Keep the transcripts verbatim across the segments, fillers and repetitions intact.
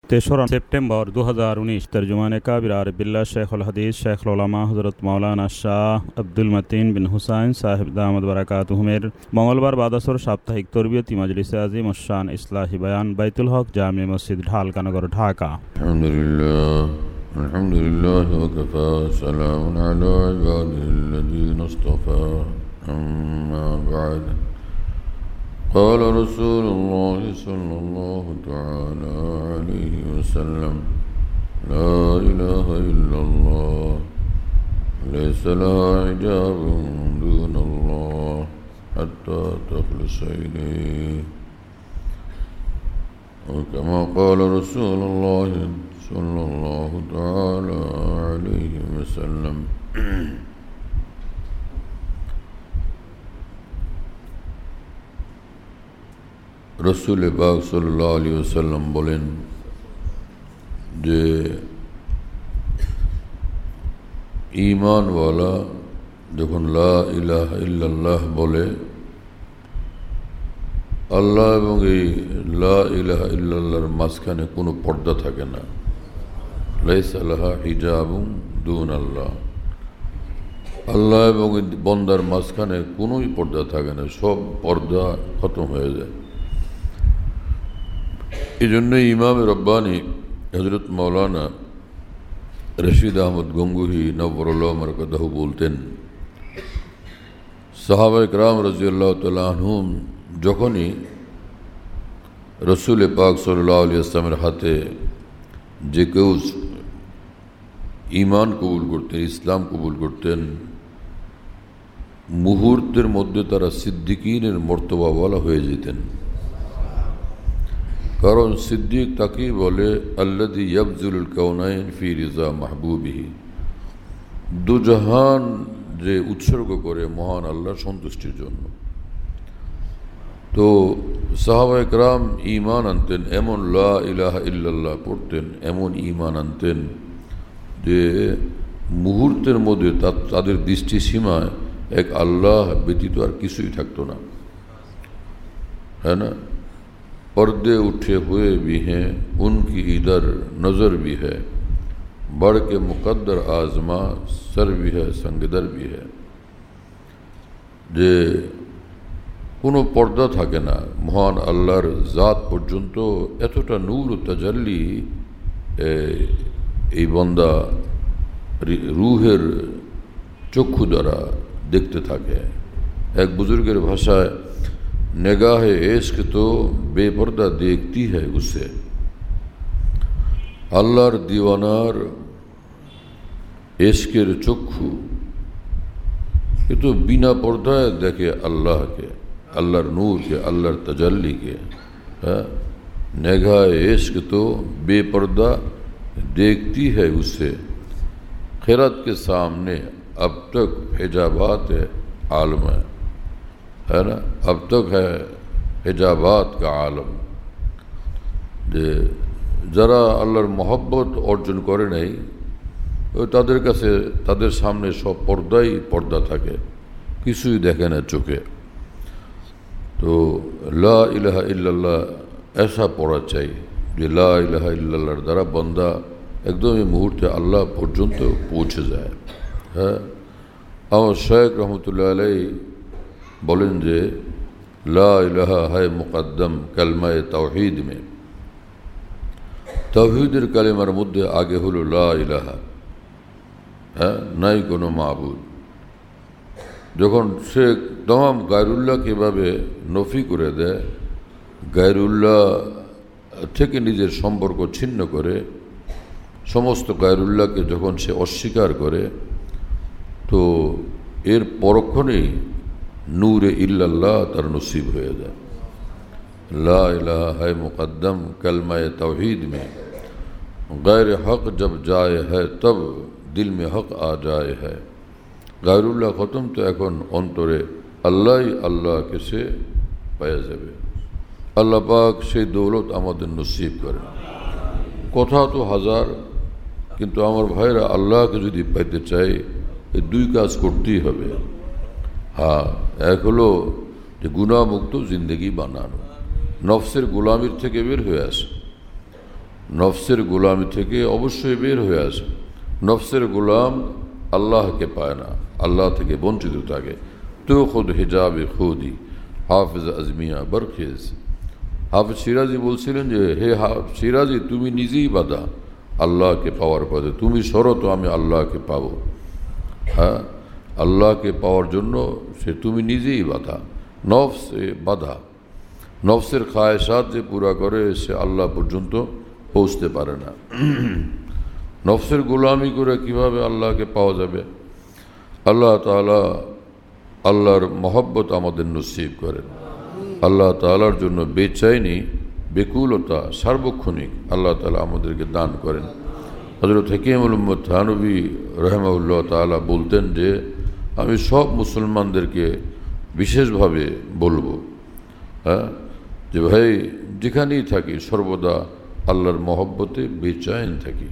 তেসরা সেপ্টেম্বর দু হাজার উনিশ তর্জমানে কাবির আরবিল্লাহ শেখুল হাদিস শেখুল উলামা হযরত মাওলানা শাহ আব্দুল মতিন বিন হুসাইন সাহেব দামাত বারাকাতুহুমের মঙ্গলবার বাদাসর সাপ্তাহিক তরবিয়তি মাজলিসে আজিম শান ইসলাহি বয়ান বাইতুল হক জামে মসজিদ ঢালকানগর ঢাকা। আলহামদুলিল্লাহ আলহামদুলিল্লাহ ওয়া কাফা সালামুন আলা ইবাদিল্লাযীনা ইসতাফা আম্মা বা'দ قال رسول الله صلى الله تعالى عليه وسلم لا إله إلا الله ليس لها حجاب دون الله حتى تخلص إليه وكما قال رسول الله صلى الله تعالى عليه وسلم রসুল পাক সাল্লাল্লাহু আলাইহি ওয়াসাল্লাম বলেন যে ঈমানওয়ালা যখন লা ইলাহা ইল্লাল্লাহ বলে, আল্লাহ এবং এই লা ইলাহা ইল্লাল্লাহর মাঝখানে কোনো পর্দা থাকে না। লাইসা লাহা হিজাবুন দুন আল্লাহ, আল্লাহ এবং বন্দার মাঝখানে কোনোই পর্দা থাকে না, সব পর্দা খতম হয়ে যায়। এই জন্যই ইমাম রব্বানি হযরত মাওলানা রশিদ আহমদ গঙ্গুহি নওয়ারুল্লাহ মারকাদাহু বলতেন, সাহাবায়ে কেরাম রাদিয়াল্লাহু তাআলা আনহুম যখনই রসুল পাক সাল্লাল্লাহু আলাইহি ওয়াসাল্লামের হাতে যে কেউ ঈমান কবুল করতেন, ইসলাম কবুল করতেন, মুহূর্তের মধ্যে তারা সিদ্দিকিনের মর্তবাওয়ালা হয়ে যেতেন। কারণ সিদ্দিক তাকেই বলে আল্লাযী ইয়াবযুলুল কাউনাইন ফি রিজা মাহবুবিহি, দুজাহান যে উৎসর্গ করে মহান আল্লাহর সন্তুষ্টির জন্য। তো সাহাবায়ে কেরাম ঈমান আনতেন, এমন লা ইলাহা ইল্লাল্লাহ পড়তেন, এমন ঈমান আনতেন যে মুহূর্তের মধ্যে তাদের দৃষ্টি সীমায় এক আল্লাহ ব্যতীত আর কিছুই থাকতো না, হ্যাঁ না। पर्दे उठे हुए भी हैं उनकी इधर नज़र भी है, बढ़ के मुकद्दर आजमा सर भी है संगदर भी है। যে কোনো পর্দা থাকে না, মহান আল্লাহর জাত পর্যন্ত এতটা নূর ও তাজাল্লি এই বন্দা রুহের চক্ষু দ্বারা দেখতে থাকে। এক বুজুর্গের ভাষায় निगाह इश्क तो बेपर्दा देखती है उसे, আল্লাহর দিওয়ানার ইশকের চক্ষু এ তো বিনা পর্দায় দেখে আল্লাহকে, আল্লাহর নূরকে, আল্লাহর তাজাল্লিকে। হ্যাঁ, निगाह इश्क तो बेपर्दा देखती है उसे, खिरत के सामने अब तक हिजाबात आलम है, है ना, अब तक है हिजाबात का आलम। যে যারা আল্লাহর মহব্বত অর্জন করে নাই, তাদের কাছে তাদের সামনে সব পর্দাই পর্দা থাকে, কিছুই দেখে না চোখে। তো লা ইলাহা ইল্লাল্লাহ এসা পড়া চাই যে লা ইলাহা ইল্লাল্লাহর দ্বারা বান্দা একদম এই মুহূর্তে আল্লাহ পর্যন্ত পৌঁছে যায়। হ্যাঁ, আমার শায়খ রহমতুল্লাহ আলাইহি বলেন যে লা ইলাহা হায় মুকদ্দম কালমায়ে তাওহীদ মে, তাওহীদের কালেমার মধ্যে আগে হলো লা ইলাহা, হ্যাঁ, নাই কোনো মাবুদ। যখন সে তমাম গায়রুল্লাহকে এভাবে নফি করে দেয়, গায়রুল্লাহ থেকে নিজের সম্পর্ক ছিন্ন করে, সমস্ত গায়রুল্লাহকে যখন সে অস্বীকার করে, তো এর পরক্ষণেই নূরে ইল্লাল্লাহ তার নসিব হয়ে যায়। লা ইলাহা है मुक़द्दम कलमाए तौहीद में, गैर हक जब जाए है तब दिल में हक आ जाए है। গায়রুল্লাহ খতম, তো এখন অন্তরে আল্লাহ আল্লাহকে সে পেয়ে যাবে। আল্লাহ পাক সেই দৌলত আমাদের নসিব করেন। কথা তো হাজার, কিন্তু আমার ভাইরা আল্লাহকে যদি পাইতে চাই এই দুই কাজ করতেই হবে। হ্যাঁ, এক হলো যে গুনাহমুক্ত জিন্দগি বানানো, নফসের গোলামির থেকে বের হয়ে আসে। নফসের গোলামি থেকে অবশ্যই বের হয়ে আসে। নফসের গোলাম আল্লাহকে পায় না, আল্লাহ থেকে বঞ্চিত থাকে। তো খুদ হিজাবে খুদি হাফিজ আজমিয়া বরখেজ। হাফিজ সিরাজি বলছিলেন যে হে সিরাজি, তুমি নিজেই বাধা আল্লাহকে পাওয়ার পথে, তুমি সরো তো আমি আল্লাহকে পাবো। হ্যাঁ, আল্লাহকে পাওয়ার জন্য সে তুমি নিজেই বাধা। নফস এ বাধা, নফসের খায়সাত যে পুরা করে সে আল্লাহ পর্যন্ত পৌঁছতে পারে না। নফসের গোলামি করে কিভাবে আল্লাহকে পাওয়া যাবে? আল্লাহ তাআলা আল্লাহর মহব্বত আমাদের নসিব করেন। আল্লাহ তাআলার জন্য বেচাইনি, বেকুলতা সার্বক্ষণিক আল্লাহ তাআলা আমাদেরকে দান করেন। হযরত হাকিমুল উম্মত থানভী রাহিমাহুল্লাহ তাআলা বলতেন যে আমি সব মুসলমানদেরকে বিশেষভাবে বলবো, হ্যাঁ, যে ভাই যেখানেই থাকি সর্বদা আল্লাহর মহব্বতে বেচাইন থাকি।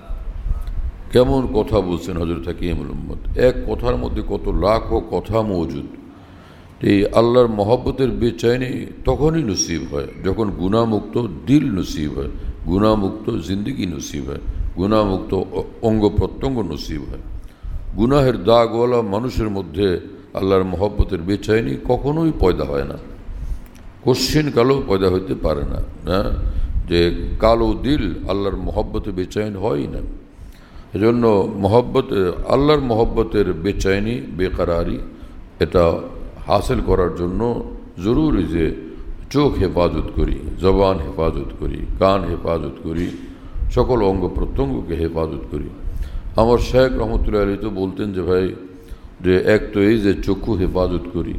কেমন কথা বলছেন হযরত হাকিমুল উম্মত! এক কথার মধ্যে কত লাখ কথা মজুদ। এই আল্লাহর মহব্বতের বেচাইনি তখনই নসিব হয় যখন গুনাহমুক্ত দিল নসিব হয়, গুনাহমুক্ত জিন্দেগি নসিব হয়, গুনাহমুক্ত অঙ্গ প্রত্যঙ্গ নসিব হয়। গুনাহের দাগওয়ালা মানুষের মধ্যে আল্লাহর মহব্বতের বেচাইনি কখনোই পয়দা হয় না, কোশ্চিন কালো পয়দা হইতে পারে না। না যে কালো দিল আল্লাহর মহব্বতে বেচাইন হয় না। এজন্য মহব্বত আল্লাহর মহব্বতের বেচাইনি বেকারারি এটা হাসিল করার জন্য জরুরি যে চোখ হেফাজত করি, জবান হেফাজত করি, কান হেফাজত করি, সকল অঙ্গ প্রত্যঙ্গকে হেফাজত করি। আমার শেখ রহমতুল্লাহ আলী তো বলতেন যে ভাই যে এক তো এই যে চক্ষু হেফাজত করি,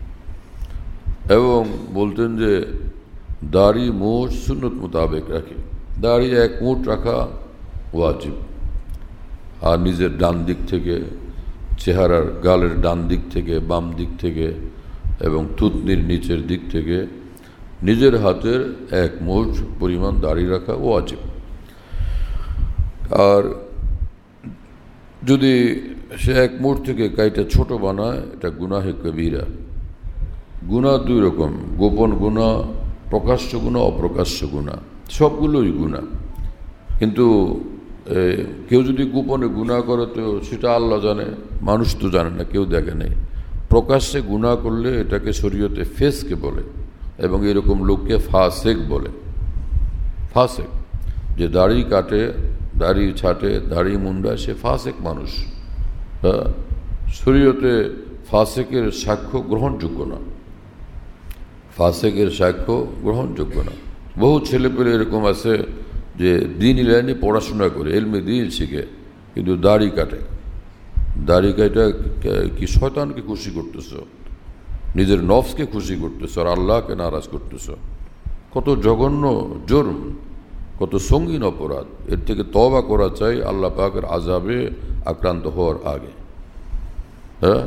এবং বলতেন যে দাড়ি মোট সুন্নত মোতাবেক রাখি। দাড়ি এক মুঠ রাখা ওয়াজিব। আর নিজের ডান দিক থেকে, চেহারার গালের ডান দিক থেকে, বাম দিক থেকে এবং থুতনির নিচের দিক থেকে নিজের হাতের এক মুঠ পরিমাণ দাড়ি রাখা ওয়াজিব। আর যদি সে এক মুঠ থেকে কাইটা ছোট বানায়, এটা গুনাহে কবিরা। গুনাহ দুই রকম, গোপন গুনাহ, প্রকাশ্য গুনাহ, অপ্রকাশ্য গুনাহ, সবগুলোই গুনাহ। কিন্তু কেউ যদি গোপনে গুনাহ করে তো সেটা আল্লাহ জানে, মানুষ তো জানে না, কেউ দেখে নেই। প্রকাশ্যে গুনাহ করলে এটাকে শরীয়তে ফেসকে বলে, এবং এরকম লোককে ফাসেক বলে। ফাসেক যে দাড়ি কাটে, দাড়ি ছাটে, দাড়ি মুন্ডায়, সে ফাসেক মানুষ। হ্যাঁ, শরীয়তে ফাসেকের সাক্ষ্য গ্রহণযোগ্য না, ফাসেকের সাক্ষ্য গ্রহণযোগ্য না। বহু ছেলেপেলে এরকম আছে যে দিন লাইনে পড়াশোনা করে, এলমে দিন শিখে, কিন্তু দাড়ি কাটে। দাড়ি কাটা কি শয়তানকে খুশি করতেছ, নিজের নফসকে খুশি করতেছ, আর আল্লাহকে নারাজ করতেছ। কত জঘন্য জুরম, কত সঙ্গীন অপরাধ। এর থেকে তওবা করা চাই আল্লাহ পাকের আযাবে আক্রান্ত হওয়ার আগে। হ্যাঁ,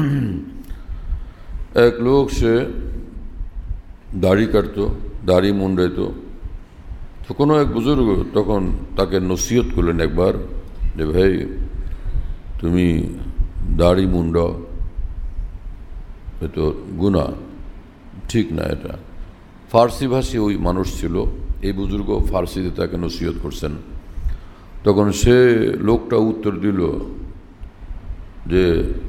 এক লোক সে দাড়ি কাটতো, দাড়ি মুন্ডাইত। তো কোনো এক বুজুর্গ তখন তাকে নসিহত করলেন একবার যে ভাই তুমি দাড়ি মুন্ডাও, এ তো গুনাহ, ঠিক না এটা। ফার্সি ভাষী ওই মানুষ ছিল, এই বুজুর্গ ফার্সিতে তাকে নসিহত করছেন। তখন সে লোকটা উত্তর দিল যে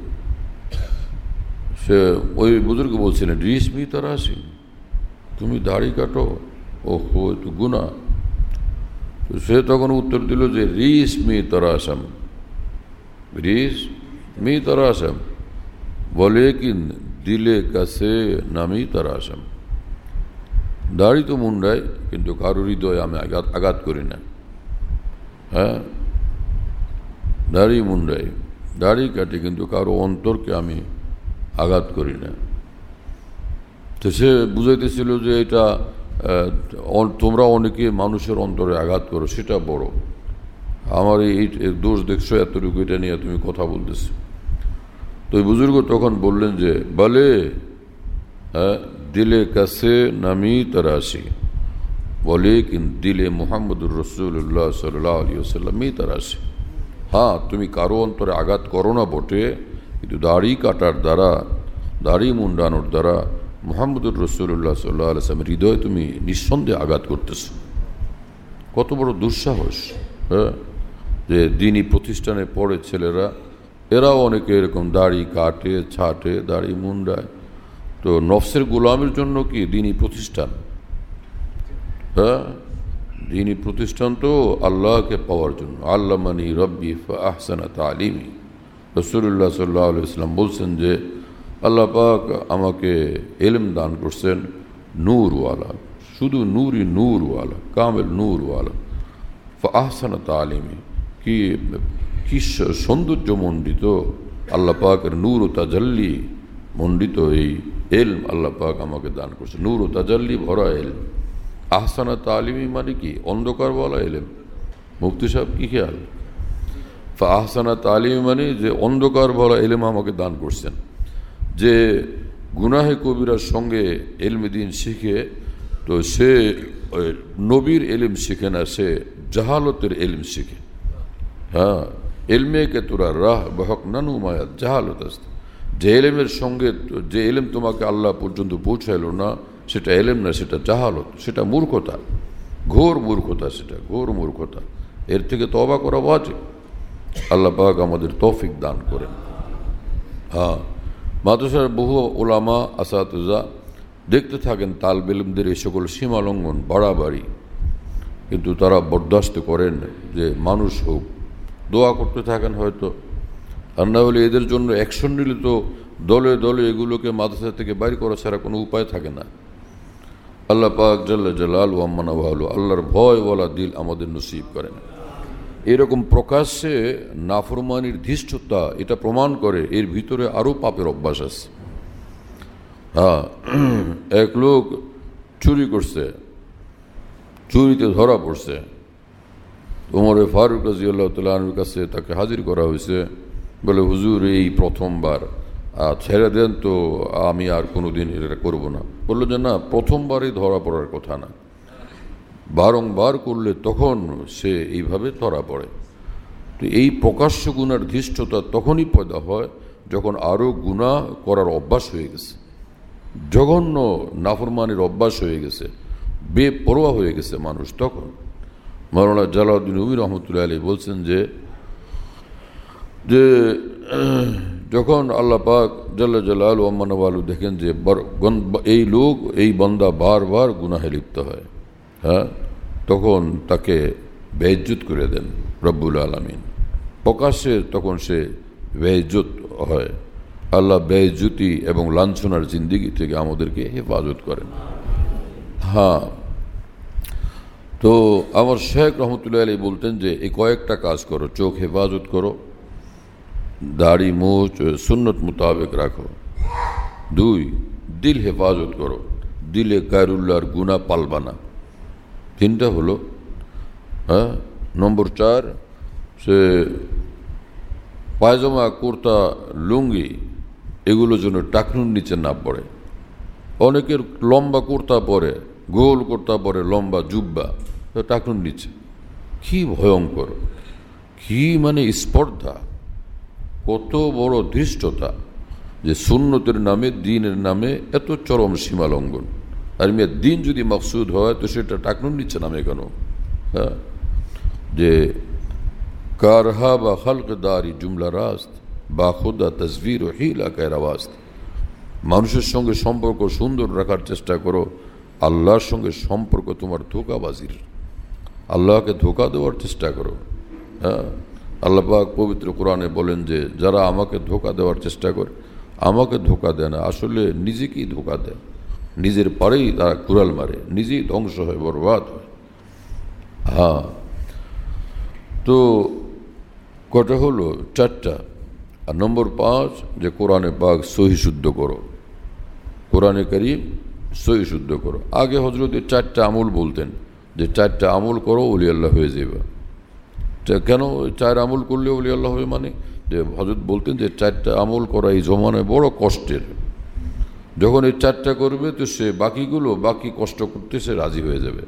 সে ওই বুজুর্গ বলছিলেন রিসমি তারা আসি, তুমি দাড়ি কাটো, ও হো তো গুনাহ। সে তখন উত্তর দিল যে রিস মি তারা আসাম, রিস মি তারা আসাম বলে কি দিলে কাছে নামি তারা আসাম। দাড়ি তো মুন্ডায়, কিন্তু কারো হৃদয় আমি আঘাত আঘাত করি না। হ্যাঁ, দাড়ি মুন্ডাই, দাড়ি কাটি, কিন্তু কারো অন্তরকে আমি আঘাত করি না। তো সে বুঝাইতেছিল যে এটা তোমরা অনেকে মানুষের অন্তরে আঘাত করো, সেটা বড়। আমার এই দোষ দেখছো এতটুকু, এটা নিয়ে তুমি কথা বলতেছো। তো ওই বুজুর্গ তখন বললেন যে বলে হ্যাঁ দিলে কাছে নামি তারাশি বলে কিন্তু দিলে মুহাম্মদুর রাসূলুল্লাহ সাল্লাল্লাহু আলাইহি ওয়াসাল্লাম মি তারাশি। হ্যাঁ, তুমি কারো অন্তরে আঘাত করো না বটে, কিন্তু দাড়ি কাটার দ্বারা, দাড়ি মুন্ডানোর দ্বারা মুহাম্মদুর রাসূলুল্লাহ সাল্লাল্লাহু আলাইহি ওয়াসাল্লামের হৃদয়ে তুমি নিঃসন্দেহে আঘাত করতেছো। কত বড় দুঃসাহস! হ্যাঁ, যে দিনী প্রতিষ্ঠানে পড়ে ছেলেরা, এরাও অনেকে এরকম দাড়ি কাটে, ছাটে, দাড়ি মুন্ডায়। তো নফসের গোলামের জন্য কি দিনী প্রতিষ্ঠান? হ্যাঁ, দিনী প্রতিষ্ঠান তো আল্লাহকে পাওয়ার জন্য। আল্লামানি রব্বি ফাহসানা তালিমি। রাসূলুল্লাহ সাল্লাল্লাহু আলাইহি ওয়াসাল্লাম বলছেন যে আল্লাহ পাক আমাকে ইলম দান করছেন নূরওয়ালা, শুধু নূরই নূরওয়ালা, কামেল নূরওয়ালা। ফাহসানা তালিমি, কি কি সৌন্দর্যমণ্ডিত আল্লাহ পাকের নূর ও তাজাল্লি মণ্ডিত এই ইলম আল্লাহ পাক আমাকে দান করছে। নূর ও তাজাল্লি ভরা ইলম। আহসানা তালিমি মানে কি? অন্ধকার বলা ইলম। মুফতি সাহেব কি খেয়াল? আহসানা তালিমি মানে যে অন্ধকার ভরা ইলম আমাকে দান করছেন। যে গুনাহে কবিরার সঙ্গে ইলমে দিন শিখে, তো সে নবীর ইলম শিখে না, সে জাহালতের ইলম শিখে। হ্যাঁ, ইলমে কে তোরা রাহ বহক নানু মায়াত জাহালত আছে। যে এলেমের সঙ্গে, যে এলেম তোমাকে আল্লাহ পর্যন্ত পৌঁছাইলো না, সেটা এলেম না, সেটা জাহালত, সেটা মূর্খতা, ঘোর মূর্খতা, সেটা ঘোর মূর্খতা। এর থেকে তওবা করা ওয়াজিব। আল্লাহ পাক আমাদের তৌফিক দান করেন। হ্যাঁ, মাদ্রাসার বহু ওলামা আসাতুজা দেখতে থাকেন তালবে ইলমদের এই সকল সীমালঙ্ঘন, বাড়াবাড়ি, কিন্তু তারা বরদাস্ত করেন যে মানুষ হোক, দোয়া করতে থাকেন হয়তো। আর না হলে এদের জন্য অ্যাকশন নিলে তো দলে দলে এগুলোকে মাদ্রাসা থেকে বাইর করা ছাড়া কোনো উপায় থাকে না। আল্লাহ পাক জাল্লা জালাল ওয়া আম্মানা ওয়ালু আল্লাহর ভয়ওয়ালা দিল আমাদের নসিব করেন। এরকম প্রকাশ্যে নাফরমানির ধৃষ্টতা এটা প্রমাণ করে এর ভিতরে আরও পাপের অভ্যাস আছে। হ্যাঁ, এক লোক চুরি করছে, চুরিতে ধরা পড়ছে। ওমরে ফারুক রাদিয়াল্লাহু তাআলা আনহুর কাছে তাকে হাজির করা হয়েছে। বলে, হুজুর এই প্রথমবার, ছেড়ে দেন তো, আমি আর কোনো দিন এটা করবো না। বললো যে না, প্রথমবারই ধরা পড়ার কথা না, বারংবার করলে তখন সে এইভাবে ধরা পড়ে। তো এই প্রকাশ্য গুনার ধৃষ্টতা তখনই পয়দা হয় যখন আরও গুনাহ করার অভ্যাস হয়ে গেছে, জঘন্য নাফরমানির অভ্যাস হয়ে গেছে, বেপরোয়া হয়ে গেছে মানুষ। তখন মাওলানা জালাউদ্দিন রুমি রহমতুল্লাহ আলাইহি বলছেন যে যে যখন আল্লাহ পাক জাল্লা জালাল ওয়া আম্মানা ওয়ালু দেখেন যে এই লোক, এই বান্দা বারবার গুনাহে লিপ্ত হয়, হ্যাঁ, তখন তাকে বেইজ্জত করে দেন রব্বুল আলামিন। প্রকাশ্যে তখন সে বেইজ্জত হয়। আল্লাহ বেইজ্জতি এবং লাঞ্ছনার জিন্দিগি থেকে আমাদেরকে হেফাজত করেন। হ্যাঁ, তো আমার শেখ রহমতুল্লাহ আলাইহি বলতেন যে এই কয়েকটা কাজ করো। চোখ হেফাজত করো, দাড়ি মুছ সুন্নত মোতাবেক রাখো। দুই, দিল হেফাজত করো, দিলে গায়রুল্লাহর গুনাহ পালবা না। তিনটা হলো। হ্যাঁ, নম্বর চার, সে পায়জামা, কুর্তা, লুঙ্গি এগুলো যেন টাকনুর নিচে না পড়ে। অনেকের লম্বা কুর্তা পরে, গোল কুর্তা পরে, লম্বা জুব্বা, টাকনুর নিচে। কি ভয়ঙ্কর, কি মানে স্পর্ধা, কত বড় ধৃষ্টতা যে সুন্নতের নামে, দিনের নামে এত চরম সীমালঙ্ঘন। আর মেয়ে দিন যদি মকসুদ হয় তো সেটা টাকনুর নিচে নামে কেন? হ্যাঁ, যে কারহা বা খালকদারি জুমলা রাস্ত বা খুদা তসবির ও হিলা কেরাওয়াস্ত। মানুষের সঙ্গে সম্পর্ক সুন্দর রাখার চেষ্টা করো, আল্লাহর সঙ্গে সম্পর্ক তোমার ধোঁকাবাজির, আল্লাহকে ধোঁকা দেওয়ার চেষ্টা করো। হ্যাঁ, আল্লাহ পাক পবিত্র কোরআনে বলেন যে যারা আমাকে ধোঁকা দেওয়ার চেষ্টা করে, আমাকে ধোঁকা দেয় না, আসলে নিজেকেই ধোঁকা দেয়, নিজের পারেই তারা কুড়াল মারে, নিজেই ধ্বংস হয়, বরবাদ হয়। হ্যাঁ, তো কটা হলো? চারটা। আর নম্বর পাঁচ, যে কোরআনে পাক সহি শুদ্ধ করো, কোরআনে কারীম সহি শুদ্ধ করো। আগে হজরতের চারটা আমল বলতেন যে চারটা আমল করো ওলি আল্লাহ হয়ে যাবে। কেন চার আমল করলে ওলি আল্লাহ হবে? মানে যে হজরত বলতেন যে চারটা আমল করা এই জমানায় বড় কষ্টের। যখন এই চারটা করবে তো সে বাকিগুলো, বাকি কষ্ট করতে সে রাজি হয়ে যাবে,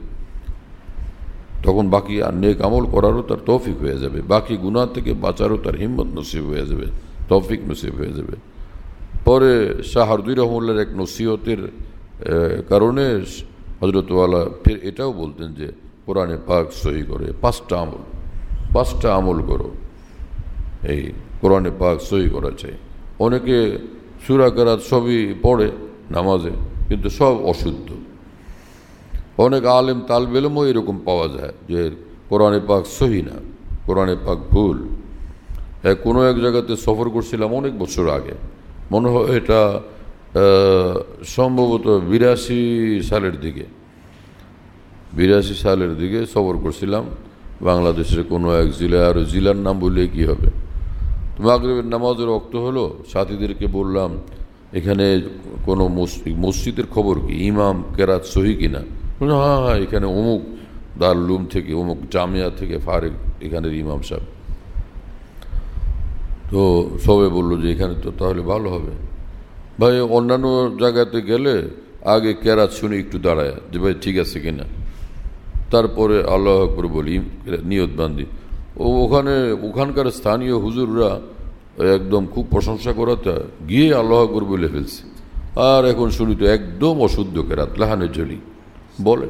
তখন বাকি আর নেক আমল করারও তার তৌফিক হয়ে যাবে, বাকি গুনাহ থেকে বাঁচারও তার হিম্মত নসিব হয়ে যাবে, তৌফিক নসিব হয়ে যাবে। পরে শাহ হারদুই রহমতুল্লাহর এক নসিহতের কারণে হজরতওয়ালা ফের এটাও বলতেন যে কোরআনে পাক সহি করে। পাঁচটা আমল, পাঁচটা আমল করো, এই কোরআনে পাক সহি করা চাই। অনেকে সূরা কেরাত সবই পড়ে নামাজে, কিন্তু সব অশুদ্ধ। অনেক আলেম তালবে ইলমও এরকম পাওয়া যায় যে কোরআনে পাক সহি না, কোরআনে পাক ভুল। কোনো এক জায়গাতে সফর করছিলাম অনেক বছর আগে, মনে হয় এটা সম্ভবত বিরাশি সালের দিকে বিরাশি সালের দিকে সফর করছিলাম বাংলাদেশের কোনো এক জেলায়। আর জেলার নাম বললে কি হবে। মাগরিবের নামাজের ওয়াক্ত হলো, সাথীদেরকে বললাম এখানে কোনো মসজিদের খবর কি, ইমাম কেরাত সহি কিনা? হ্যাঁ হ্যাঁ এখানে অমুক দারুল থেকে, অমুক জামিয়া থেকে ফারেক এখানের ইমাম সাহেব। তো সবে বললো যে এখানে তো তাহলে ভালো হবে। ভাই অন্যান্য জায়গাতে গেলে আগে কেরাত শুনে একটু দাঁড়ায় যে ভাই ঠিক আছে কিনা, তারপরে আল্লাহু আকবার বলি, নিয়ত বান্ধি। ও ওখানে ওখানকার স্থানীয় হুজুররা একদম খুব প্রশংসা করাতে গিয়ে আল্লাহু আকবার বলে ফেলছে। আর এখন শুনি তো একদম অশুদ্ধ কেরাত, লাহানে জলি। বলে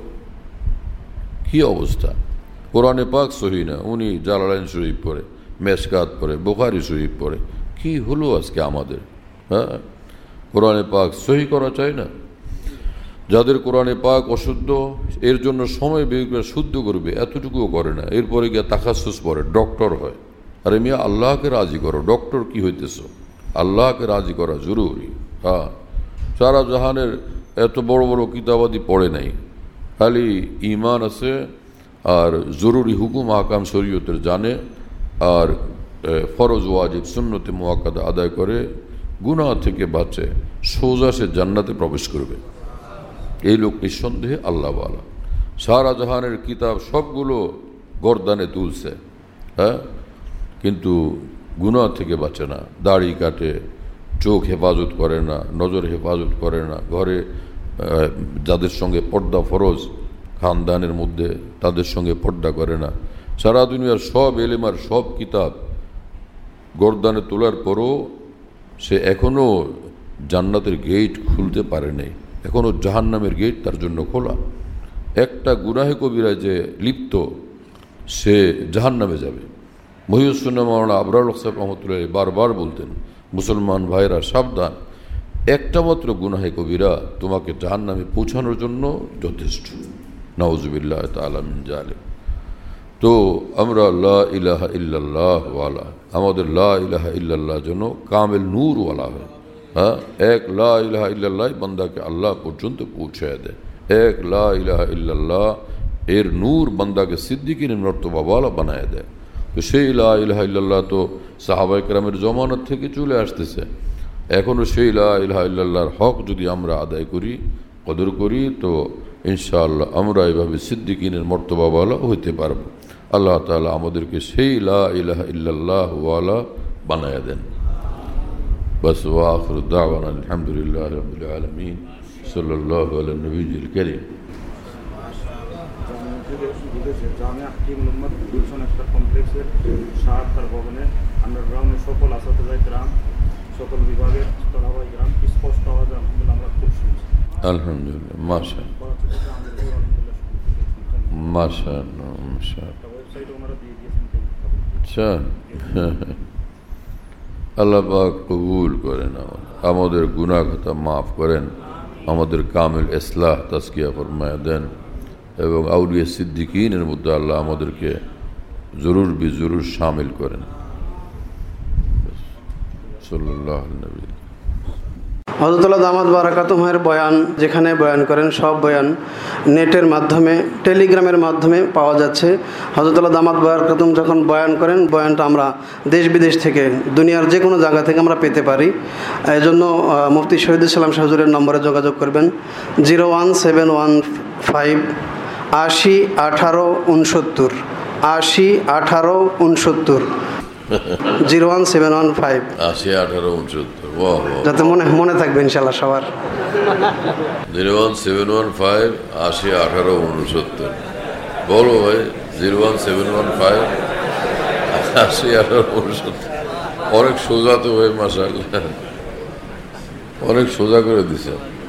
কি অবস্থা! কোরআনে পাক সহি না, উনি জালালাইন শরীফ পড়ে, মেশকাত পড়ে, বুখারী শরীফ পড়ে। কি হলো আজকে আমাদের? হ্যাঁ, কোরআনে পাক সহি করা চাই না। যাদের কোরআনে পাক অশুদ্ধ, এর জন্য সময় বের করে শুদ্ধ করবে, এতটুকুও করে না। এরপরে গিয়ে তাখাসুস পড়ে, ডক্টর হয়। আরে মিয়া, আল্লাহকে রাজি করো, ডক্টর কি হইতেছ? আল্লাহকে রাজি করা জরুরি। হ্যাঁ, সারা জাহানের এত বড় বড় কিতাবাদি পড়ে নাই, খালি ইমান আছে আর জরুরি হুকুম আহকাম শরীয়তের জানে, আর ফরজ ওয়াজিব সুন্নতে মুআক্কাদা আদায় করে, গুনাহ থেকে বাঁচে, সোজা সে জান্নাতে প্রবেশ করবে। এই লোক নিঃসন্দেহে আল্লাহওয়ালা। সারা জাহানের কিতাব সবগুলো গর্দানে তুলছে, হ্যাঁ, কিন্তু গুনাহ থেকে বাঁচে না। দাড়ি কাটে, চোখ হেফাজত করে না, নজর হেফাজত করে না, ঘরে যাদের সঙ্গে পর্দা ফরজ খানদানের মধ্যে তাদের সঙ্গে পর্দা করে না। সারা দুনিয়ার সব এলেমার সব কিতাব গর্দানে তোলার পরও সে এখনও জান্নাতের গেট খুলতে পারে নাই, এখনও জাহান্নামের গেট তার জন্য খোলা। একটা গুনাহে কবিরা যে লিপ্ত, সে জাহান্নামে যাবে। মহিউসুন্নাহ মাওলানা আবরার হক সাহেব রহমতুল্লাহ বারবার বলতেন, মুসলমান ভাইরা সাবধান, একটা মাত্র গুনাহে কবিরা তোমাকে জাহান্নামে পৌঁছানোর জন্য যথেষ্ট। নাউজুবিল্লাহ তাআলা মিন জালিক। তো আমরা লা ইলাহা ইল্লাল্লাহ ওয়ালা, আমাদের লা ইলাহা ইল্লাল্লাহ যেন কামেল নূর ওয়ালা হয়। হ্যাঁ, এক লা ইলাহা ইল্লাল্লাহ বান্দাকে আল্লাহ পর্যন্ত পৌঁছায় দেয়। এক লা ইলাহা ইল্লাল্লাহ এর নূর বান্দাকে সিদ্দিকিন মর্তবা ওয়ালা বানায় দেয়। তো সেই লা ইলাহা ইল্লাল্লাহ তো সাহাবায়ে কেরামের জমানাত থেকে চলে আসতেছে। এখনও সেই লা ইলাহা ইল্লাল্লাহর হক যদি আমরা আদায় করি, কদর করি, তো ইনশাআল্লাহ আমরা এভাবে সিদ্দিকিনের মর্তবা ওয়ালা হইতে পারব। আল্লাহ তাআলা আমাদেরকে সেই লা ইলাহা ইল্লাল্লাহ ওয়ালা বানায় দেন। بس وآخر دعوانا الحمد لله رب العالمين صلى الله على النبي الكريم. জামিয়া হাকিমুল উম্মাত গুলশন একটা কমপ্লেক্সের সাতটার ভবনে আন্ডারগ্রাউন্ডে সকল আসাতেজায়ে কেরাম, সকল বিভাগের তলাবাই গ্রাম স্পষ্ট আওয়াজে আলহামদুলিল্লাহ আমরা খুব শুনছি। আলহামদুলিল্লাহ, মাশাআল্লাহ মাশাআল্লাহ মাশাআল্লাহ। ওয়েবসাইট ওনারা দিয়ে দিয়েছেন। আচ্ছা, আল্লাহ পাক কবুল করেন, আমাদের গুনাহ খাতা মাফ করেন, আমাদের কামিল ইসলাহ তাজকিয়া ফরমায় দেন, এবং আউলিয়া সিদ্দিকিনের মধ্যে আল্লাহ আমাদেরকে জরুর বি জরুর শামিল করেন। সাল্লাল্লাহু আলাইহি নবী। হযরত দামাত বারাকাতুহুমের বয়ান যেখানে বয়ান করেন, সব বয়ান নেটের মাধ্যমে, টেলিগ্রামের মাধ্যমে পাওয়া যাচ্ছে। হযরত দামাত বারাকাতুহুম যখন বয়ান করেন, বয়ানটা আমরা দেশ বিদেশ থেকে, দুনিয়ার যে কোনো জায়গা থেকে আমরা পেতে পারি। এই জন্য মুফতি শহীদুল ইসলাম শাহ হুজুরের নম্বরে যোগাযোগ করবেন, zero one seven one five আশি আঠারো উনসত্তর আশি আঠারো উনসত্তর zero one seven one five আশি আঠারো উনসত্তর যাতে মনে মনে থাকবে ইনশাল্লাহ সবার। Zero one seven one five আশি আঠারো উনসত্তর বলো ভাই, zero one seven one five আশি আঠারো উনসত্তর। অনেক সোজা তো ভাই, মাশাআল্লাহ, অনেক সোজা করে দিছে।